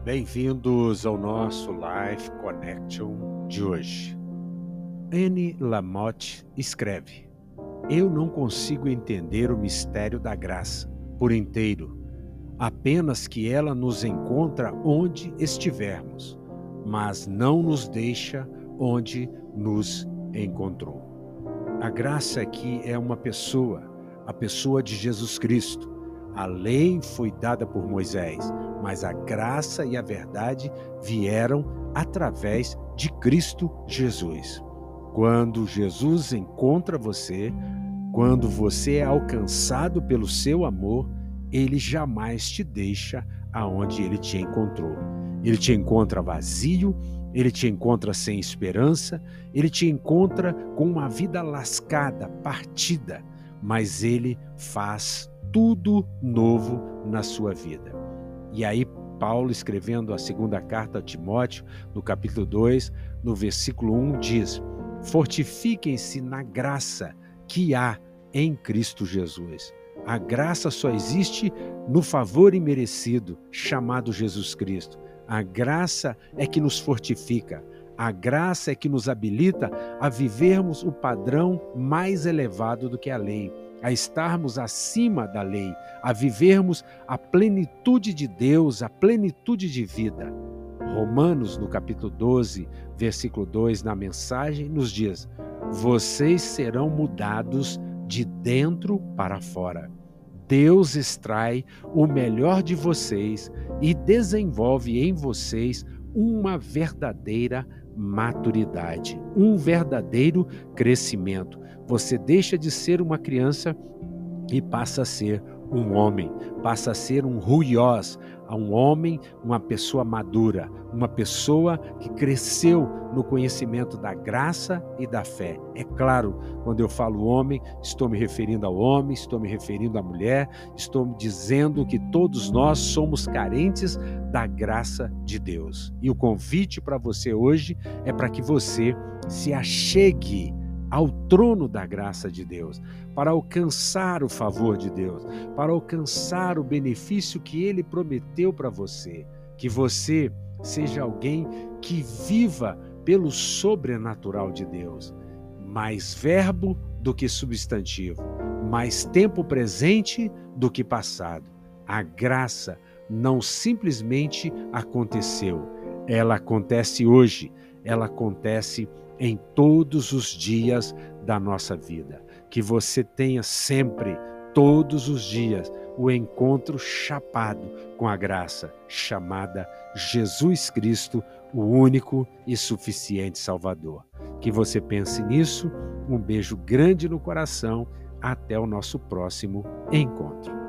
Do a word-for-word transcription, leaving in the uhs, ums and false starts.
Bem-vindos ao nosso Life Connection de hoje. Anne Lamott escreve: Eu não consigo entender o mistério da graça por inteiro, apenas que ela nos encontra onde estivermos, mas não nos deixa onde nos encontrou. A graça aqui é uma pessoa, a pessoa de Jesus Cristo. A lei foi dada por Moisés, mas a graça e a verdade vieram através de Cristo Jesus. Quando Jesus encontra você, quando você é alcançado pelo seu amor, ele jamais te deixa aonde ele te encontrou. Ele te encontra vazio, ele te encontra sem esperança, ele te encontra com uma vida lascada, partida, mas ele faz tudo novo na sua vida. E aí Paulo, escrevendo a segunda carta a Timóteo, no capítulo dois, no versículo um, diz: Fortifiquem-se na graça que há em Cristo Jesus. A graça só existe no favor imerecido, chamado Jesus Cristo. A graça é que nos fortifica. A graça é que nos habilita a vivermos o padrão mais elevado do que a lei, a estarmos acima da lei, a vivermos a plenitude de Deus, a plenitude de vida. Romanos, no capítulo doze, versículo dois, na mensagem, nos diz: Vocês serão mudados de dentro para fora. Deus extrai o melhor de vocês e desenvolve em vocês uma verdadeira maturidade, um verdadeiro crescimento. Você deixa de ser uma criança e passa a ser um homem, passa a ser um ruiós, um homem, uma pessoa madura, uma pessoa que cresceu no conhecimento da graça e da fé. É claro, quando eu falo homem, estou me referindo ao homem, estou me referindo à mulher, estou dizendo que todos nós somos carentes da graça de Deus. E o convite para você hoje é para que você se achegue ao trono da graça de Deus, para alcançar o favor de Deus, para alcançar o benefício que Ele prometeu para você, que você seja alguém que viva pelo sobrenatural de Deus, mais verbo do que substantivo, mais tempo presente do que passado. A graça não simplesmente aconteceu, ela acontece hoje, ela acontece em todos os dias da nossa vida. Que você tenha sempre, todos os dias, o encontro chapado com a graça, chamada Jesus Cristo, o único e suficiente Salvador. Que você pense nisso, um beijo grande no coração, até o nosso próximo encontro.